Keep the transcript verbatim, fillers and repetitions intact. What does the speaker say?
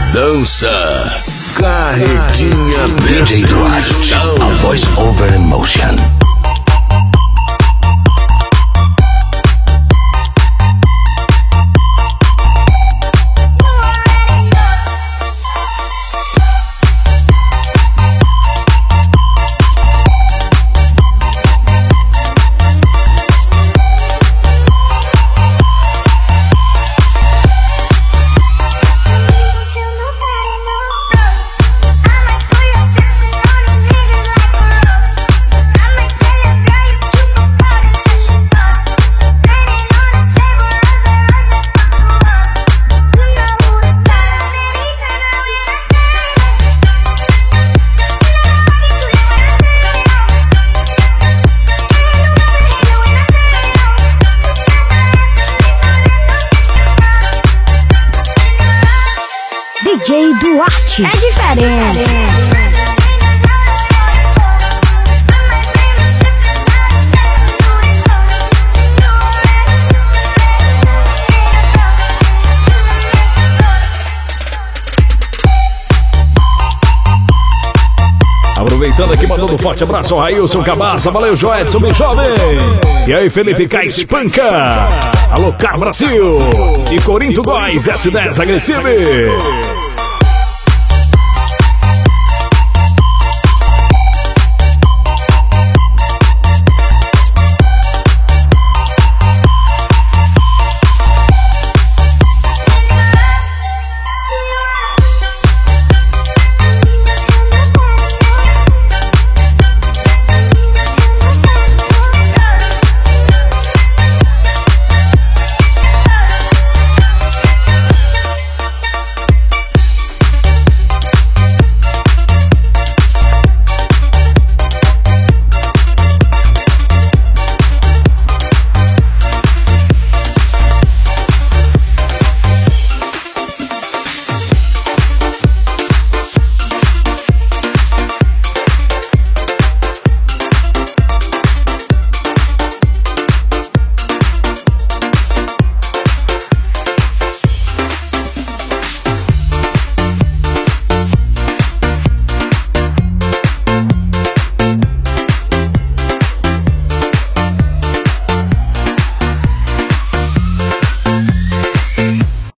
dança. Carretinha D J Duarte, a voice over emotion. D J Duarte é diferente. Aproveitando aqui, mandando um forte abraço ao Railson Cabaça, valeu Joedson, bem jovem. E aí, Felipe K. Espanca. Alô, Car Brasil. E Corinto Góes, S dez Agressive.